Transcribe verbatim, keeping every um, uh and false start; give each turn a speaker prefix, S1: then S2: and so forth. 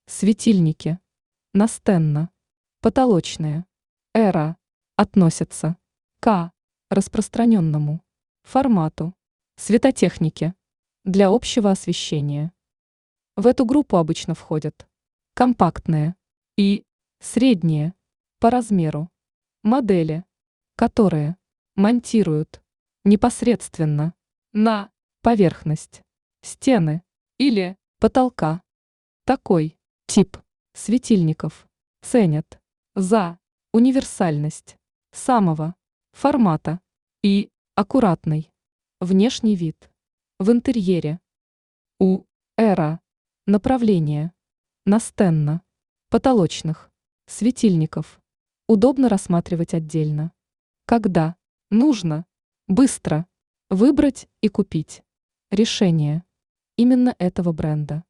S1: Светильники. Настенно. Потолочные. Эра. Относятся к распространенному формату светотехники для общего освещения. В эту группу обычно входят компактные и средние по размеру модели, которые монтируют непосредственно на поверхность стены или потолка. Такой тип светильников ценят за универсальность самого формата и аккуратный внешний вид в интерьере. У эра направления настенно потолочных светильников удобно рассматривать отдельно, когда нужно быстро выбрать и купить решение именно этого бренда.